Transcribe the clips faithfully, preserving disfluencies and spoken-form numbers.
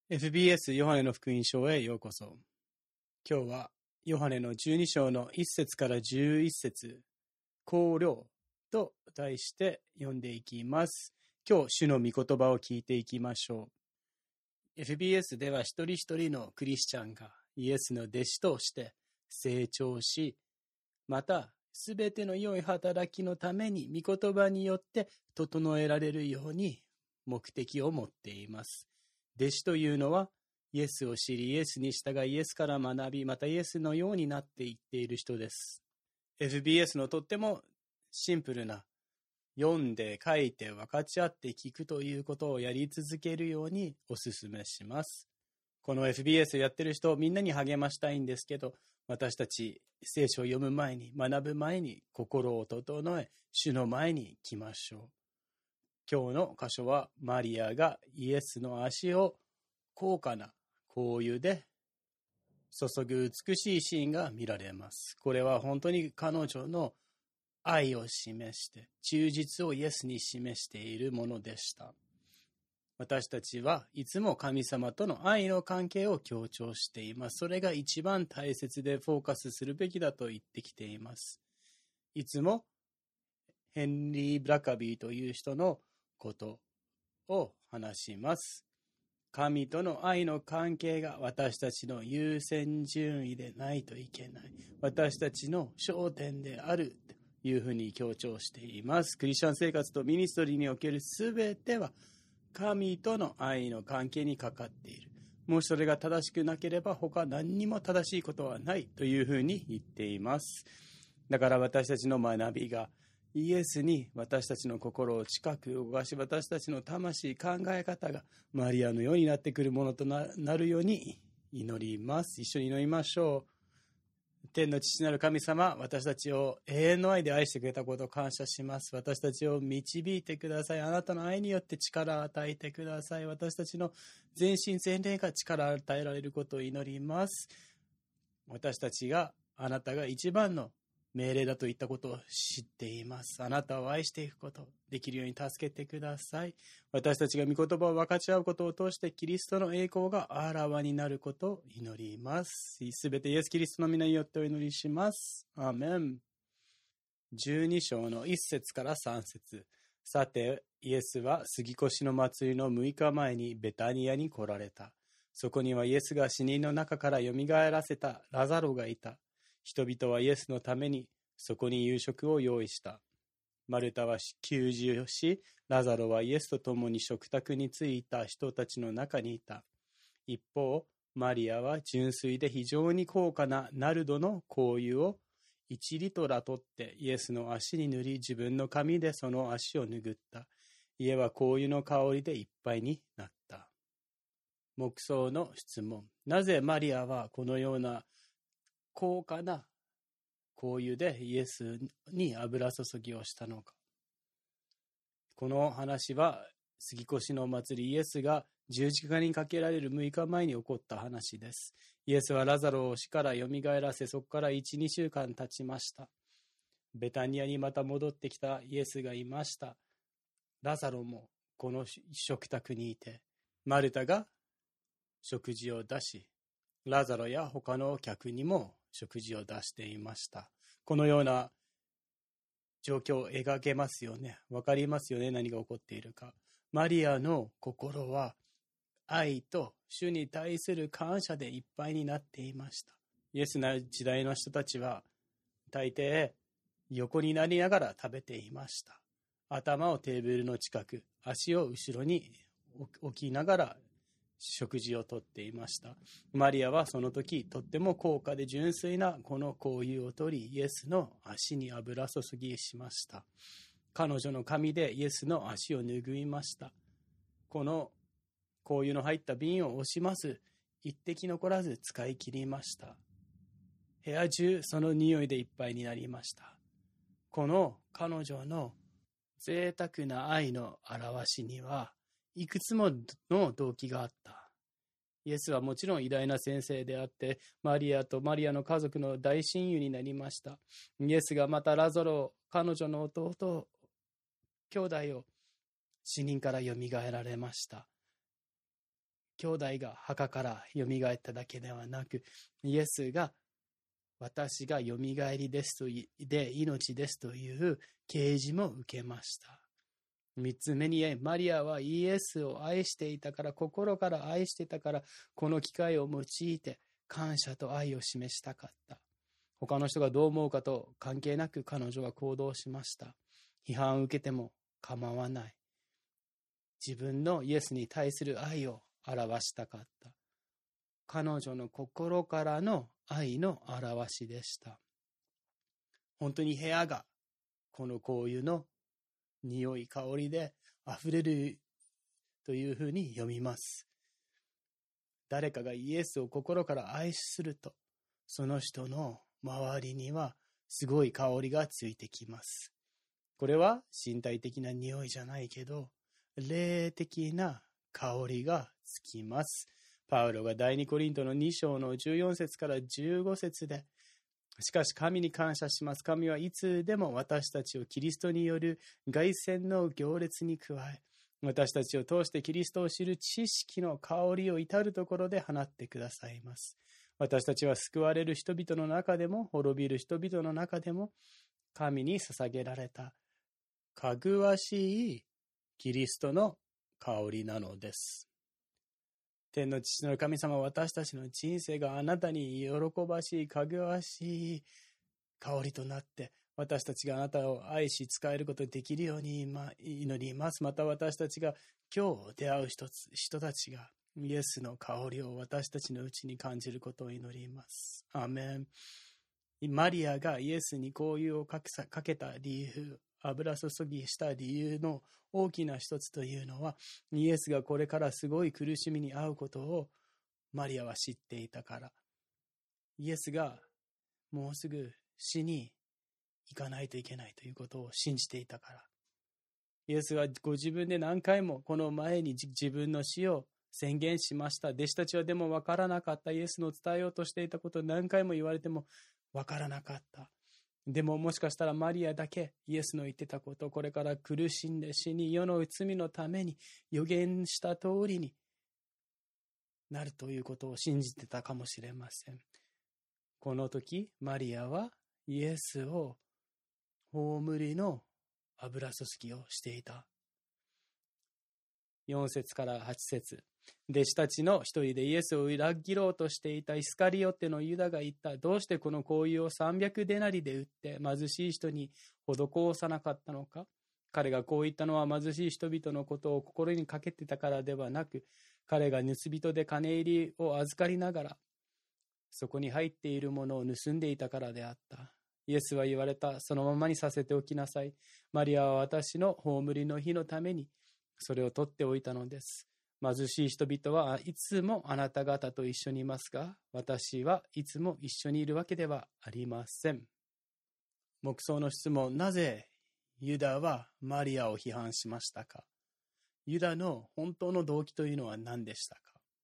エフビーエス ヨハネの福音書へようこそ。今日はヨハネのじゅうに章のいっ節からじゅういち節、綱領と題して読んでいきます。今日主の御言葉を聞いていきましょう。エフビーエス では一人一人のクリスチャンがイエスの弟子として成長し、またすべての良い働きのために御言葉によって整えられるように目的を持っています。弟子というのは、イエスを知り、イエスに従い、イエスから学び、またイエスのようになっていっている人です。エフビーエス のとってもシンプルな、読んで書いて分かち合って聞くということをやり続けるようにお勧めします。この エフビーエス をやってる人をみんなに励ましたいんですけど、私たち聖書を読む前に、学ぶ前に心を整え、主の前に来ましょう。今日の箇所はマリアがイエスの足を高価な香油で注ぐ美しいシーンが見られます。これは本当に彼女の愛を示して、忠実をイエスに示しているものでした。私たちはいつも神様との愛の関係を強調しています。それが一番大切でフォーカスするべきだと言ってきています。いつもヘンリー・ブラカビーという人のことを話します。神との愛の関係が私たちの優先順位でないといけない。私たちの焦点であるというふうに強調しています。クリスチャン生活とミニストリーにおけるすべては神との愛の関係にかかっている。もしそれが正しくなければ他何にも正しいことはないというふうに言っています。だから私たちの学びがイエスに私たちの心を近く動かし、私たちの魂、考え方がマリアのようになってくるものと な, なるように祈ります。一緒に祈りましょう。天の父なる神様、私たちを永遠の愛で愛してくれたことを感謝します。私たちを導いてください。あなたの愛によって力を与えてください。私たちの全身全霊が力を与えられることを祈ります。私たちがあなたが一番の命令だといったことを知っています。あなたを愛していくこと、できるように助けてください。私たちが御言葉を分かち合うことを通してキリストの栄光があらわになることを祈ります。すべてイエス・キリストの皆によってお祈りします。アーメン。じゅうに章のいっ節からさん節。さて、イエスは杉越の祭りのむいかまえにベタニアに来られた。そこにはイエスが死人の中からよみがえらせたラザロがいた。人々はイエスのためにそこに夕食を用意した。マルタは給仕をし、ラザロはイエスと共に食卓に着いた人たちの中にいた。一方、マリアは純粋で非常に高価なナルドの香油をいちリトラ取ってイエスの足に塗り、自分の髪でその足を拭った。家は香油の香りでいっぱいになった。黙想の質問。なぜマリアはこのような高価な香油でイエスに油注ぎをしたのか。この話は杉越の祭り、イエスが十字架にかけられるむいかまえに起こった話です。イエスはラザロを死からよみがえらせ、そこからいち、にしゅうかん経ちました。ベタニアにまた戻ってきたイエスがいました。ラザロもこの食卓にいて、マルタが食事を出し、ラザロや他の客にも食事を出していました。このような状況を描けますよね。わかりますよね、何が起こっているか。マリアの心は愛と主に対する感謝でいっぱいになっていました。イエスの時代の人たちは大抵横になりながら食べていました。頭をテーブルの近く、足を後ろに置きながら食事をとっていました。マリアはその時とっても高価で純粋なこの香油を取り、イエスの足に油注ぎしました。彼女の髪でイエスの足を拭いました。この香油の入った瓶を惜しまず、一滴残らず使い切りました。部屋中その匂いでいっぱいになりました。この彼女の贅沢な愛の表しにはいくつもの動機があった。イエスはもちろん偉大な先生であって、マリアとマリアの家族の大親友になりました。イエスがまたラザロ、彼女の弟、兄弟を死人からよみがえられました。 兄弟が墓からよみがえっただけではなく、イエスが私がよみがえりですとで命ですという啓示も受けました。三つ目に、マリアはイエスを愛していたから、心から愛していたから、この機会を用いて感謝と愛を示したかった。他の人がどう思うかと関係なく彼女は行動しました。批判を受けても構わない。自分のイエスに対する愛を表したかった。彼女の心からの愛の表しでした。本当に部屋がこの香油の匂い、香りで溢れるというふうに読みます。誰かがイエスを心から愛すると、その人の周りにはすごい香りがついてきます。これは身体的な匂いじゃないけど、霊的な香りがつきます。パウロが第二コリントのに章のじゅうよん節からじゅうご節で、しかし神に感謝します。神はいつでも私たちをキリストによる凱旋の行列に加え、私たちを通してキリストを知る知識の香りを至るところで放ってくださいます。私たちは救われる人々の中でも滅びる人々の中でも神に捧げられたかぐわしいキリストの香りなのです。天の父の神様は私たちの人生があなたに喜ばしいかぐわしい香りとなって、私たちがあなたを愛し使えることができるように祈ります。また私たちが今日出会う人、人たちがイエスの香りを私たちのうちに感じることを祈ります。アーメン。マリアがイエスに香油をかけ、かけた理由、油注ぎした理由の大きな一つというのは、イエスがこれからすごい苦しみに遭うことをマリアは知っていたから。イエスがもうすぐ死に行かないといけないということを信じていたから。イエスはご自分で何回もこの前に自分の死を宣言しました。弟子たちはでも分からなかった。イエスの伝えようとしていたことを何回も言われても分からなかった。でももしかしたらマリアだけイエスの言ってたこと、これから苦しんで死に世の罪のために予言した通りになるということを信じてたかもしれません。この時マリアはイエスを葬りの油注ぎをしていた。よん節からはち節。弟子たちの一人でイエスを裏切ろうとしていたイスカリオテのユダが言った。どうしてこの香油をさんびゃくデナリで売って貧しい人に施さなかったのか。彼がこう言ったのは貧しい人々のことを心にかけてたからではなく、彼が盗人で金入りを預かりながらそこに入っているものを盗んでいたからであった。イエスは言われた。そのままにさせておきなさい。マリアは私の葬りの日のためにそれを取っておいたのです。貧しい人々はいつもあなた方と一緒にいますが、私はいつも一緒にいるわけではありません。黙想の質問。なぜユダはマリアを批判しましたか？ユダの本当の動機というのは何でしたか？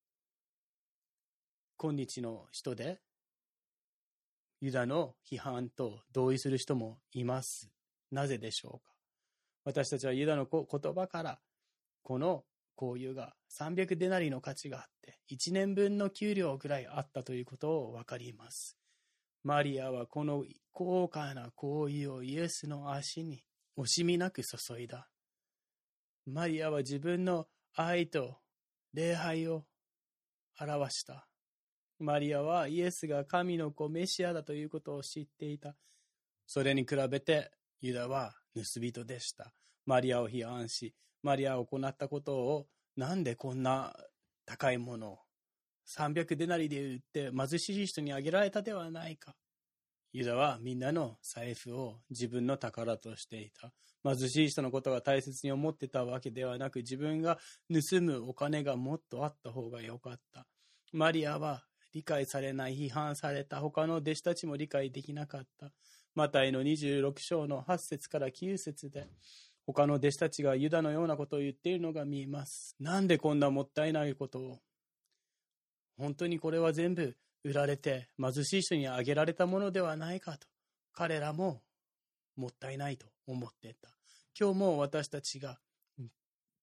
今日の人でユダの批判と同意する人もいます。なぜでしょうか？私たちはユダの言葉からこの香油がさんびゃくデナリの価値があっていちねんぶんの給料ぐらいあったということを分かります。マリアはこの高価な香油をイエスの足に惜しみなく注いだ。マリアは自分の愛と礼拝を表した。マリアはイエスが神の子メシアだということを知っていた。それに比べてユダは盗人でした。マリアを批判し、マリアを行ったことをなんでこんな高いものをさんびゃくデナリで売って貧しい人にあげられたではないか。ユダはみんなの財布を自分の宝としていた。貧しい人のことが大切に思ってたわけではなく、自分が盗むお金がもっとあった方がよかった。マリアは理解されない、批判された。他の弟子たちも理解できなかった。マタイのにじゅうろく章のはち節からきゅう節で他の弟子たちがユダのようなことを言っているのが見えます。なんでこんなもったいないことを。本当にこれは全部売られて貧しい人にあげられたものではないかと彼らももったいないと思っていた。今日も私たちが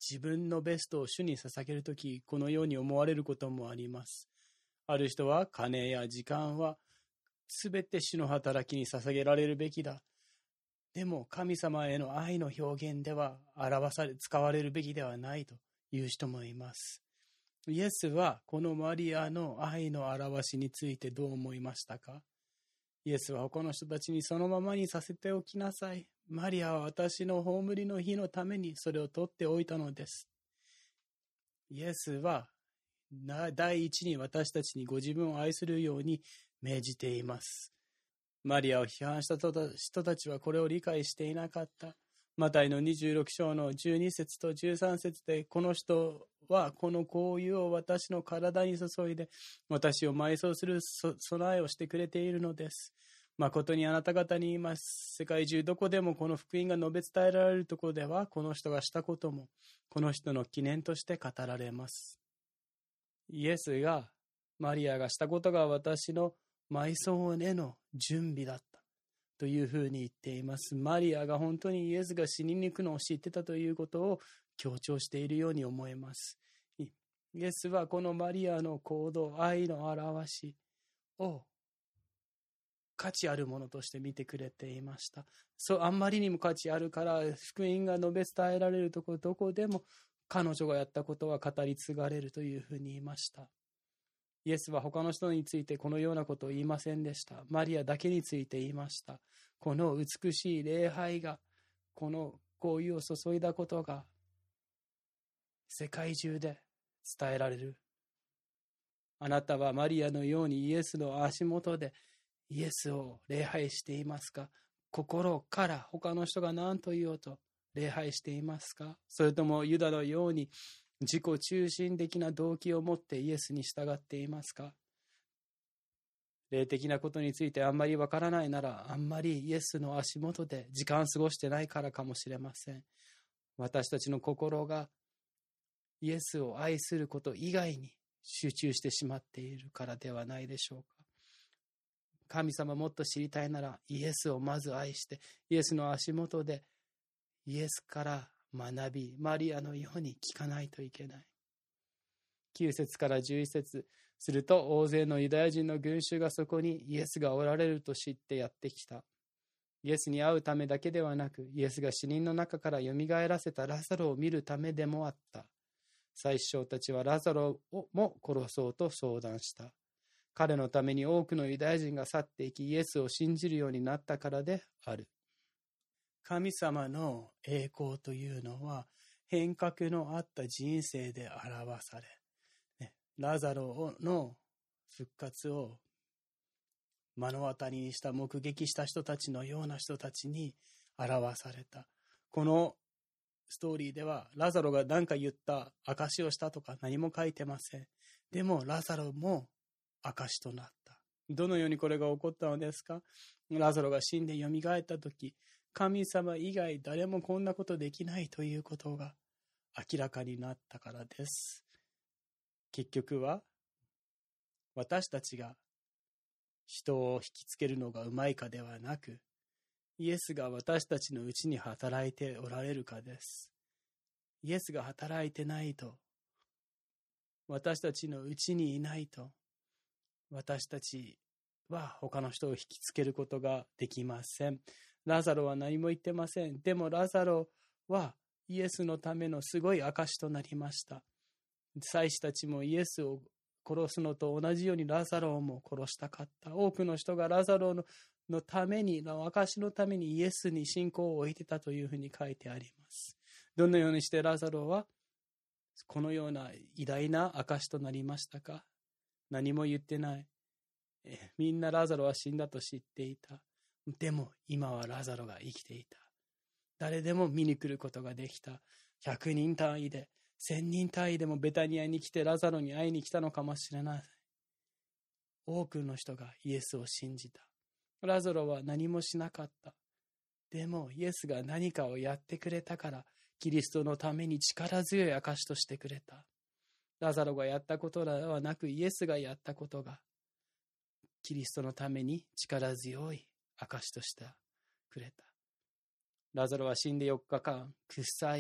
自分のベストを主に捧げるとき、このように思われることもあります。ある人は金や時間はすべて主の働きに捧げられるべきだ。でも神様への愛の表現では表され、使われるべきではないという人もいます。イエスはこのマリアの愛の表しについてどう思いましたか？イエスは他の人たちにそのままにさせておきなさい。マリアは私の葬りの日のためにそれを取っておいたのです。イエスは第一に私たちにご自分を愛するように命じています。マリアを批判した人たちはこれを理解していなかった。マタイのにじゅうろく章のじゅうに節とじゅうさん節で、この人はこの香油を私の体に注いで私を埋葬する備えをしてくれているのです。誠にあなた方に言います。世界中どこでもこの福音が述べ伝えられるところでは、この人がしたこともこの人の記念として語られます。イエスが、マリアがしたことが私の埋葬への準備だったというふうに言っています。マリアが本当にイエスが死にに行くのを知ってたということを強調しているように思えます。イエスはこのマリアの行動、愛の表しを価値あるものとして見てくれていました。そう、あんまりにも価値あるから、福音が述べ伝えられるところどこでも彼女がやったことは語り継がれるというふうに言いました。イエスは他の人についてこのようなことを言いませんでした。マリアだけについて言いました。この美しい礼拝が、この香油を注いだことが世界中で伝えられる。あなたはマリアのようにイエスの足元でイエスを礼拝していますか？心から他の人が何と言おうと礼拝していますか？それともユダのように自己中心的な動機を持ってイエスに従っていますか？霊的なことについてあんまりわからないなら、あんまりイエスの足元で時間を過ごしてないからかもしれません。私たちの心がイエスを愛すること以外に集中してしまっているからではないでしょうか。神様もっと知りたいなら、イエスをまず愛して、イエスの足元でイエスから学び、マリアのように聞かないといけない。きゅう節からじゅういち節、すると大勢のユダヤ人の群衆がそこにイエスがおられると知ってやってきた。イエスに会うためだけではなく、イエスが死人の中からよみがえらせたラザロを見るためでもあった。祭司長たちはラザロをも殺そうと相談した。彼のために多くのユダヤ人が去っていき、イエスを信じるようになったからである。神様の栄光というのは変革のあった人生で表され、ね、ラザロの復活を目の当たりにした目撃した人たちのような人たちに表された。このストーリーではラザロが何か言った証をしたとか何も書いてません。でもラザロも証となった。どのようにこれが起こったのですか？ラザロが死んでよみがえったとき、神様以外誰もこんなことできないということが明らかになったからです。結局は私たちが人を引きつけるのがうまいかではなく、イエスが私たちのうちに働いておられるかです。イエスが働いてないと、私たちのうちにいないと、私たちは他の人を引きつけることができません。ラザロは何も言ってません。でもラザロはイエスのためのすごい証となりました。祭司たちもイエスを殺すのと同じようにラザロをも殺したかった。多くの人がラザロののために、の証のためにイエスに信仰を置いてたというふうに書いてあります。どのようにしてラザロはこのような偉大な証となりましたか？何も言ってない。えみんなラザロは死んだと知っていた。でも今はラザロが生きていた。誰でも見に来ることができた。ひゃくにん単位で、せんにん単位でもベタニアに来てラザロに会いに来たのかもしれない。多くの人がイエスを信じた。ラザロは何もしなかった。でもイエスが何かをやってくれたから、キリストのために力強い証としてくれた。ラザロがやったことではなく、イエスがやったことがキリストのために力強い証としてくれた。ラザロは死んでよっかかん、臭い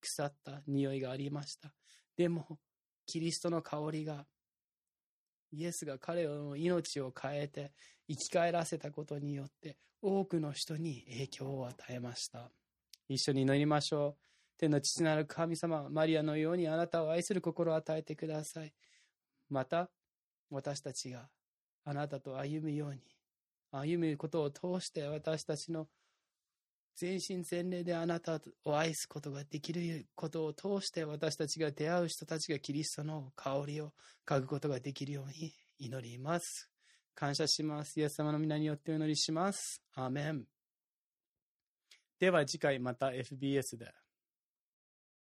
腐った匂いがありました。でも、キリストの香りが、イエスが彼の命を変えて生き返らせたことによって多くの人に影響を与えました。一緒に祈りましょう。天の父なる神様、マリアのようにあなたを愛する心を与えてください。また、私たちがあなたと歩むように、歩むことを通して私たちの全身全霊であなたを愛すことができることを通して私たちが出会う人たちがキリストの香りを嗅ぐことができるように祈ります。感謝します。イエス様の皆によってお祈りします。アーメン。では次回また エフビーエス で。